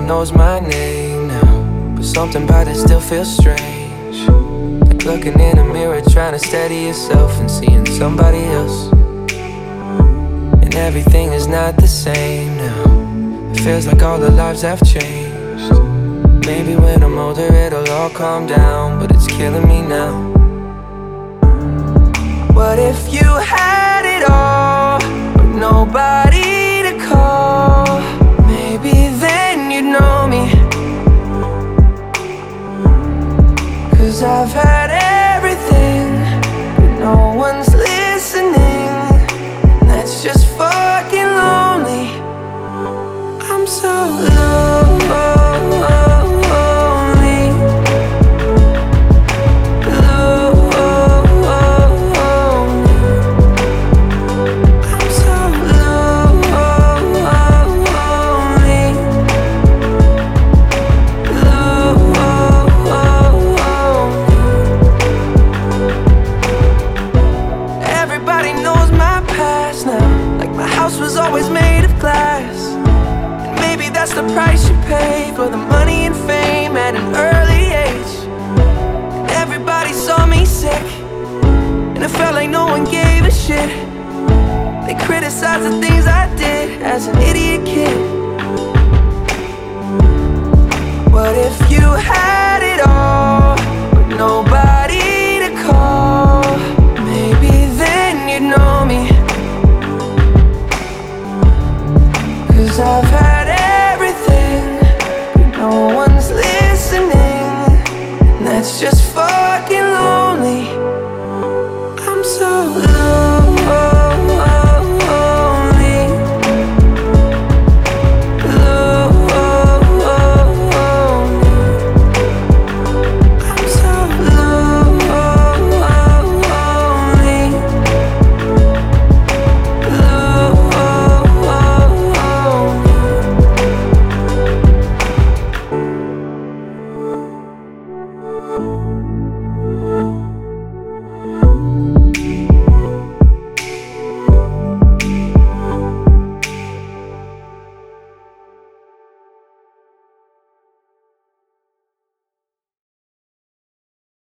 knows my name now, but something about it still feels strange. Like looking in a mirror, trying to steady yourself and seeing somebody else. And everything is not the same now. It feels like all the lives have changed. Maybe when I'm older it'll all calm down, but it's killing me now. What if you had it all, but nobody to call? Maybe then you'd know me. 'Cause I've had everything, but no one's listening. And that's just fucking lonely. I'm so lonely. Was always made of glass, and maybe that's the price you pay for the money and fame at an early age. And everybody saw me sick, and it felt like no one gave a shit. They criticized the things I did as an idiot kid. What if you had it all, but nobody to call? Maybe then you'd know me. 'Cause I've had everything, but no one's listening. And that's just